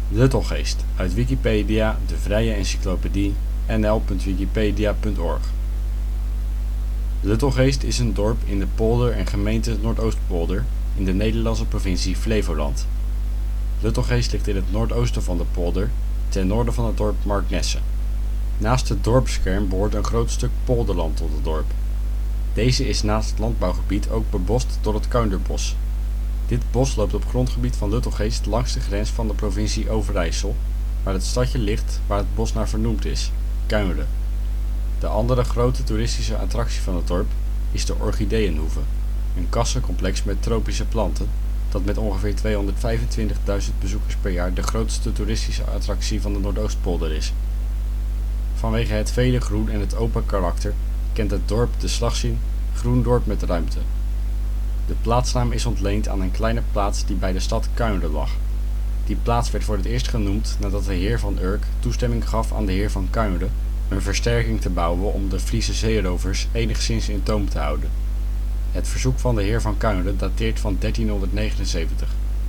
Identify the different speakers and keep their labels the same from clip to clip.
Speaker 1: Luttelgeest, uit Wikipedia, de vrije encyclopedie. nl.wikipedia.org. Luttelgeest is een dorp in de polder en gemeente Noordoostpolder in de Nederlandse provincie Flevoland. Luttelgeest ligt in het noordoosten van de polder, ten noorden van het dorp Marknesse. Naast het dorpskern behoort een groot stuk polderland tot het dorp. Deze is naast het landbouwgebied ook bebost door het Kuinderbos. Dit bos loopt op grondgebied van Luttelgeest langs de grens van de provincie Overijssel, waar het stadje ligt waar het bos naar vernoemd is, Kuinle. De andere grote toeristische attractie van het dorp is de Orchideeënhoeve, een kassencomplex met tropische planten, dat met ongeveer 225.000 bezoekers per jaar de grootste toeristische attractie van de Noordoostpolder is. Vanwege het vele groen en het open karakter kent het dorp de slagzin Groen dorp met ruimte. De plaatsnaam is ontleend aan een kleine plaats die bij de stad Kuinle lag. Die plaats werd voor het eerst genoemd nadat de heer van Urk toestemming gaf aan de heer van Kuinle een versterking te bouwen om de Friese zeerovers enigszins in toom te houden. Het verzoek van de heer van Kuinle dateert van 1379.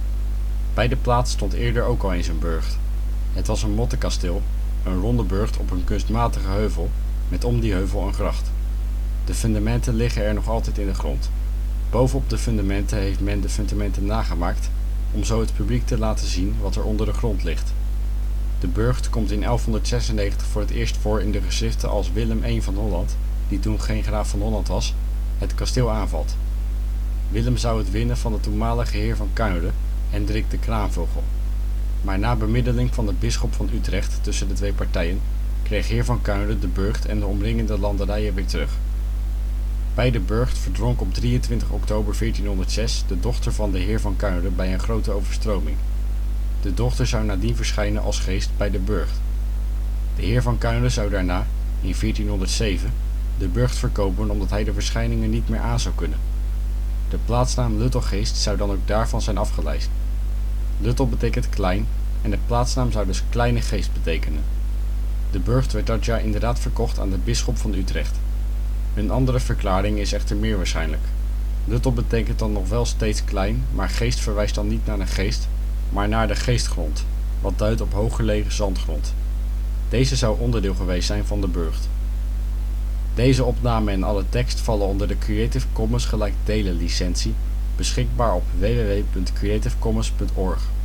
Speaker 1: Bij de plaats stond eerder ook al eens een burcht. Het was een mottenkasteel, een ronde burcht op een kunstmatige heuvel, met om die heuvel een gracht. De fundamenten liggen er nog altijd in de grond. Bovenop de fundamenten heeft men de fundamenten nagemaakt, om zo het publiek te laten zien wat er onder de grond ligt. De burcht komt in 1196 voor het eerst voor in de geschriften als Willem I van Holland, die toen geen graaf van Holland was, het kasteel aanvalt. Willem zou het winnen van de toenmalige heer van Kuinle, Hendrik de Kraanvogel. Maar na bemiddeling van de bisschop van Utrecht tussen de twee partijen, kreeg heer van Kuinle de burcht en de omringende landerijen weer terug. Bij de burcht verdronk op 23 oktober 1406 de dochter van de heer van Kuinle bij een grote overstroming. De dochter zou nadien verschijnen als geest bij de burcht. De heer van Kuinle zou daarna, in 1407, de burcht verkopen omdat hij de verschijningen niet meer aan zou kunnen. De plaatsnaam Luttelgeest zou dan ook daarvan zijn afgeleid. Luttel betekent klein en de plaatsnaam zou dus kleine geest betekenen. De burcht werd dat jaar inderdaad verkocht aan de bisschop van Utrecht. Een andere verklaring is echter meer waarschijnlijk. Luttel betekent dan nog wel steeds klein, maar geest verwijst dan niet naar een geest, maar naar de geestgrond, wat duidt op hooggelegen zandgrond. Deze zou onderdeel geweest zijn van de burcht. Deze opname en alle tekst vallen onder de Creative Commons gelijkdelen licentie, beschikbaar op www.creativecommons.org.